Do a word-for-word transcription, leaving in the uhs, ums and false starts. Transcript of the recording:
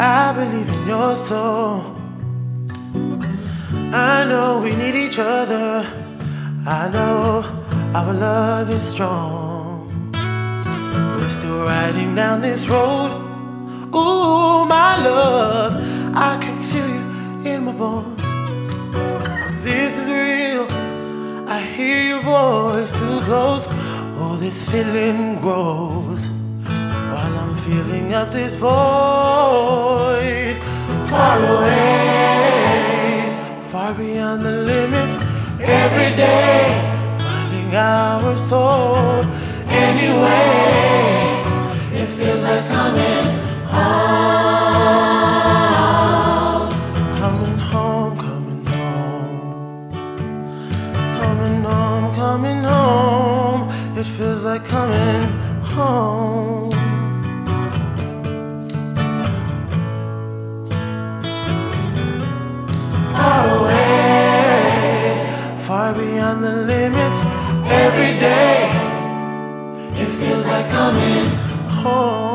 I believe in your soul. I know we need each other. I know our love is strong. We're still riding down this road. Ooh, my love, I can feel you in my bones. This is real. I hear your voice too close. Oh, this feeling grows while I'm filling up this void. Far away, far beyond the limits. Every day, finding our soul. Anyway, it feels like coming home. Coming home, coming home. Coming home, coming home. It feels like coming home. Far away, far beyond the limits. Every day, it feels like coming home.